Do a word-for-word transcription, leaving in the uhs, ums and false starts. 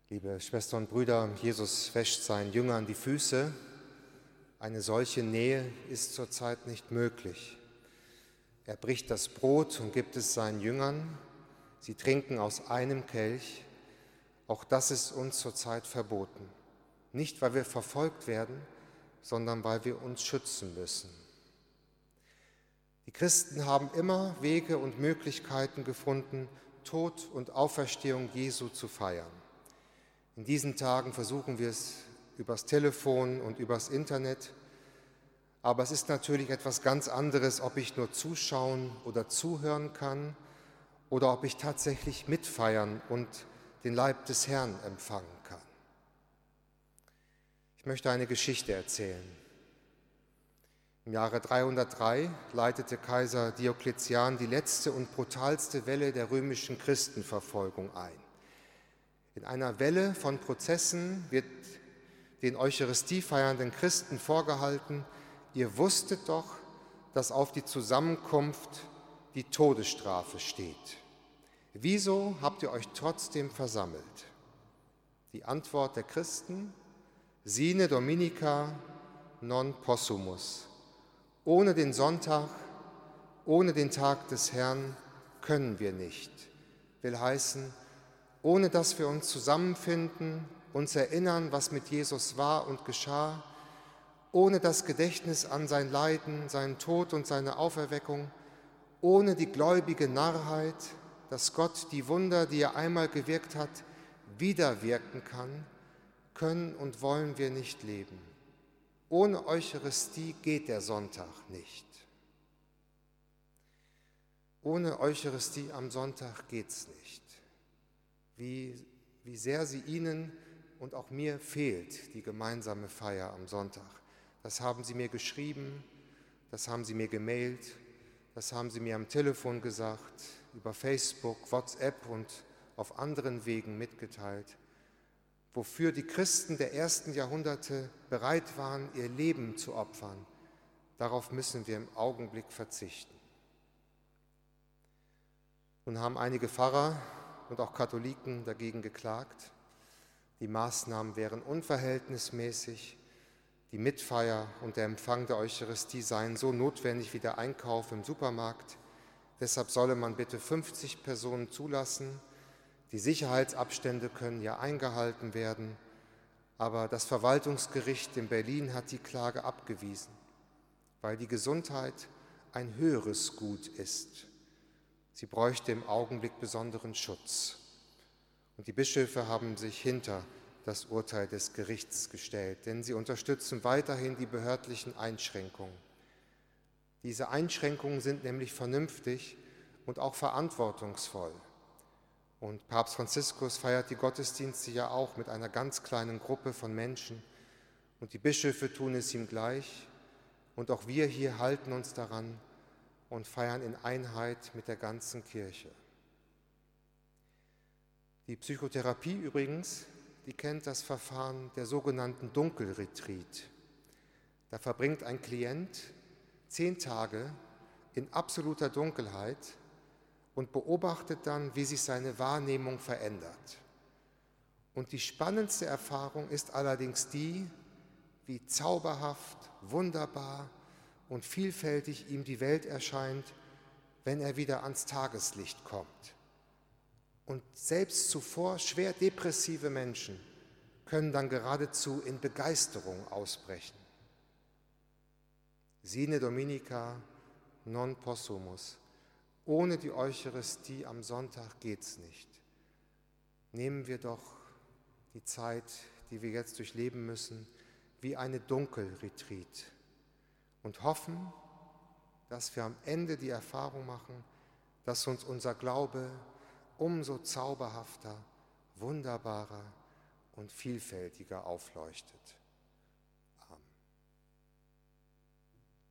Liebe Schwestern und Brüder, Jesus wäscht seinen Jüngern die Füße. Eine solche Nähe ist zurzeit nicht möglich. Er bricht das Brot und gibt es seinen Jüngern. Sie trinken aus einem Kelch. Auch das ist uns zurzeit verboten. Nicht, weil wir verfolgt werden, sondern weil wir uns schützen müssen. Die Christen haben immer Wege und Möglichkeiten gefunden, Tod und Auferstehung Jesu zu feiern. In diesen Tagen versuchen wir es übers Telefon und übers Internet. Aber es ist natürlich etwas ganz anderes, ob ich nur zuschauen oder zuhören kann oder ob ich tatsächlich mitfeiern und den Leib des Herrn empfangen kann. Ich möchte eine Geschichte erzählen. Im Jahre dreihundertdrei leitete Kaiser Diokletian die letzte und brutalste Welle der römischen Christenverfolgung ein. In einer Welle von Prozessen wird den Eucharistie feiernden Christen vorgehalten: Ihr wusstet doch, dass auf die Zusammenkunft die Todesstrafe steht. Wieso habt ihr euch trotzdem versammelt? Die Antwort der Christen: Sine Dominica non possumus. Ohne den Sonntag, ohne den Tag des Herrn können wir nicht. Will heißen, ohne dass wir uns zusammenfinden, uns erinnern, was mit Jesus war und geschah, ohne das Gedächtnis an sein Leiden, seinen Tod und seine Auferweckung, ohne die gläubige Narrheit, dass Gott die Wunder, die er einmal gewirkt hat, wieder wirken kann, können und wollen wir nicht leben. Ohne Eucharistie geht der Sonntag nicht. Ohne Eucharistie am Sonntag geht's nicht. Wie, wie sehr sie Ihnen und auch mir fehlt, die gemeinsame Feier am Sonntag. Das haben Sie mir geschrieben, das haben Sie mir gemailt, das haben Sie mir am Telefon gesagt, über Facebook, WhatsApp und auf anderen Wegen mitgeteilt, wofür die Christen der ersten Jahrhunderte bereit waren, ihr Leben zu opfern. Darauf müssen wir im Augenblick verzichten. Nun haben einige Pfarrer und auch Katholiken dagegen geklagt. Die Maßnahmen wären unverhältnismäßig. Die Mitfeier und der Empfang der Eucharistie seien so notwendig wie der Einkauf im Supermarkt. Deshalb solle man bitte fünfzig Personen zulassen. Die Sicherheitsabstände können ja eingehalten werden. Aber das Verwaltungsgericht in Berlin hat die Klage abgewiesen, weil die Gesundheit ein höheres Gut ist. Sie bräuchte im Augenblick besonderen Schutz. Und die Bischöfe haben sich hinter das Urteil des Gerichts gestellt, denn sie unterstützen weiterhin die behördlichen Einschränkungen. Diese Einschränkungen sind nämlich vernünftig und auch verantwortungsvoll. Und Papst Franziskus feiert die Gottesdienste ja auch mit einer ganz kleinen Gruppe von Menschen. Und die Bischöfe tun es ihm gleich. Und auch wir hier halten uns daran und feiern in Einheit mit der ganzen Kirche. Die Psychotherapie übrigens, die kennt das Verfahren der sogenannten Dunkelretreat. Da verbringt ein Klient zehn Tage in absoluter Dunkelheit und beobachtet dann, wie sich seine Wahrnehmung verändert. Und die spannendste Erfahrung ist allerdings die, wie zauberhaft, wunderbar und vielfältig ihm die Welt erscheint, wenn er wieder ans Tageslicht kommt. Und selbst zuvor schwer depressive Menschen können dann geradezu in Begeisterung ausbrechen. Sine Dominica non possumus. Ohne die Eucharistie am Sonntag geht's nicht. Nehmen wir doch die Zeit, die wir jetzt durchleben müssen, wie eine Dunkelretreat und hoffen, dass wir am Ende die Erfahrung machen, dass uns unser Glaube umso zauberhafter, wunderbarer und vielfältiger aufleuchtet.